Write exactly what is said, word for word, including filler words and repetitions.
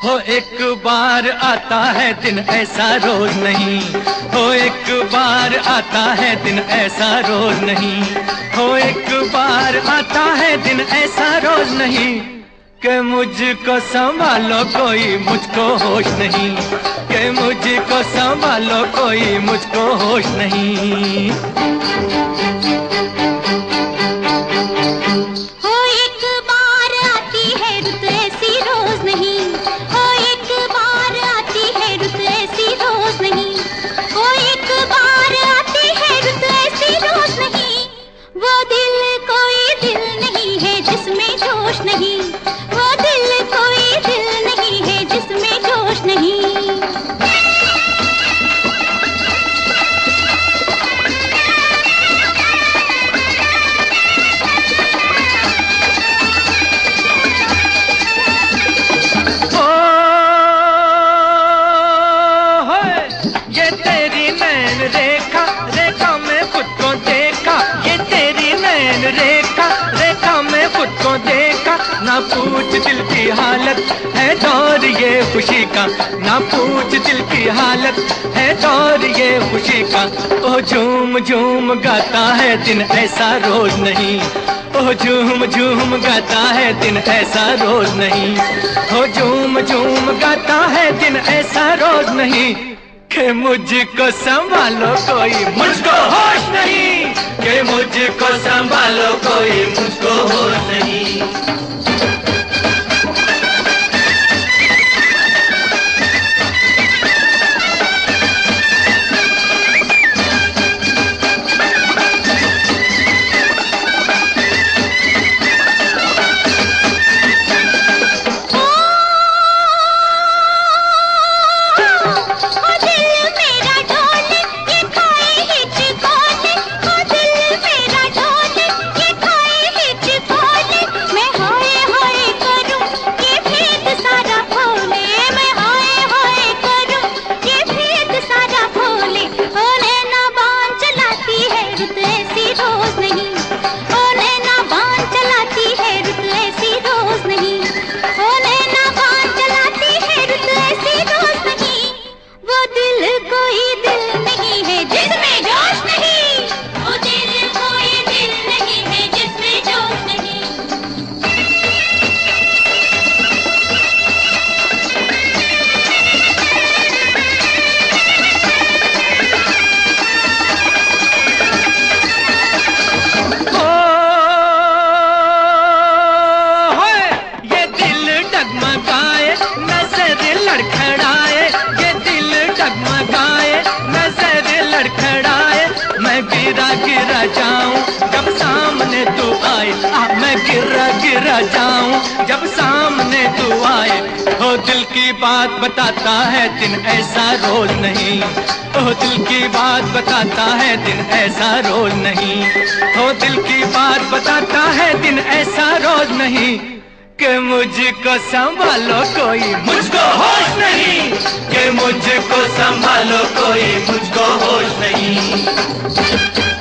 हो एक बार आता है दिन ऐसा रोज नहीं, हो एक बार आता है दिन ऐसा रोज नहीं, हो एक बार आता है दिन ऐसा रोज नहीं कि मुझको संभालो कोई मुझको होश नहीं, कि मुझको संभालो कोई मुझको होश नहीं। नहीं वो दिल कोई दिल नहीं है जिसमें जोश नहीं। ओ ये तेरी नैन रेखा रेखा में खुद को देखा, ये तेरी नैन रेखा रेखा में खुद को देखा। ना पूछ दिल की हालत है दौर ये खुशी का, ना पूछ दिल की हालत है दौर ये खुशी का। ओ झूम झूम गाता है दिन ऐसा रोज नहीं, ओ झूम झूम गाता है दिन ऐसा रोज नहीं, ओ झूम झूम गाता है दिन ऐसा रोज नहीं कि मुझको संभालो कोई मुझको होश नहीं, कि मुझको संभालो कोई मुझको होश नहीं। गिरा गिरा जाऊं जब सामने तू आए, आ मैं गिरा गिरा जाऊं जब सामने तू आए। हो दिल की बात बताता है दिन ऐसा रोज नहीं, हो दिल की बात बताता है दिन ऐसा रोज नहीं, हो दिल की बात बताता है दिन ऐसा रोज नहीं कि मुझको संभालो कोई मुझको होश नहीं, कि मुझको संभालो कोई मुझको होश नहीं।